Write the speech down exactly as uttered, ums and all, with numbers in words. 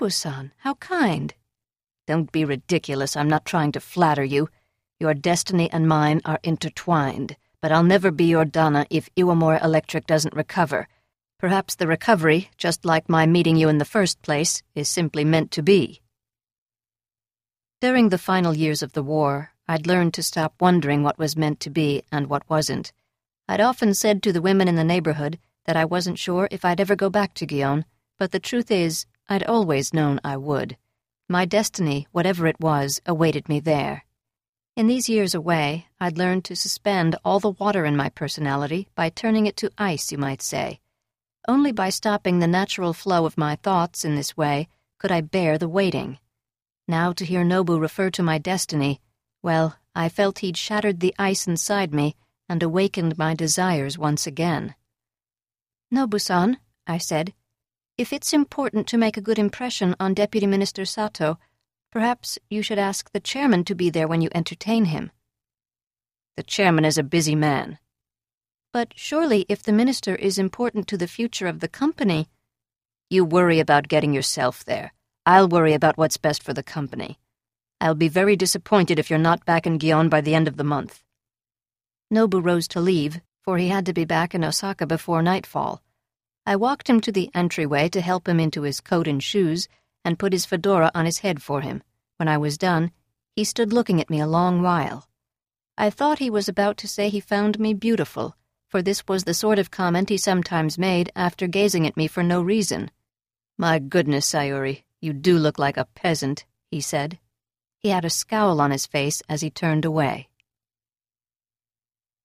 Nobu-san, how kind. Don't be ridiculous, I'm not trying to flatter you. Your destiny and mine are intertwined, but I'll never be your Dana if Iwamori Electric doesn't recover. Perhaps the recovery, just like my meeting you in the first place, is simply meant to be. During the final years of the war, I'd learned to stop wondering what was meant to be and what wasn't. I'd often said to the women in the neighborhood that I wasn't sure if I'd ever go back to Gion, but the truth is, I'd always known I would. My destiny, whatever it was, awaited me there. In these years away, I'd learned to suspend all the water in my personality by turning it to ice, you might say. Only by stopping the natural flow of my thoughts in this way could I bear the waiting. Now to hear Nobu refer to my destiny, well, I felt he'd shattered the ice inside me and awakened my desires once again. Nobu-san, I said, if it's important to make a good impression on Deputy Minister Sato, perhaps you should ask the chairman to be there when you entertain him. The chairman is a busy man. But surely if the minister is important to the future of the company... You worry about getting yourself there. I'll worry about what's best for the company. I'll be very disappointed if you're not back in Gion by the end of the month. Nobu rose to leave, for he had to be back in Osaka before nightfall. I walked him to the entryway to help him into his coat and shoes and put his fedora on his head for him. When I was done, he stood looking at me a long while. I thought he was about to say he found me beautiful, for this was the sort of comment he sometimes made after gazing at me for no reason. My goodness, Sayuri, you do look like a peasant, he said. He had a scowl on his face as he turned away.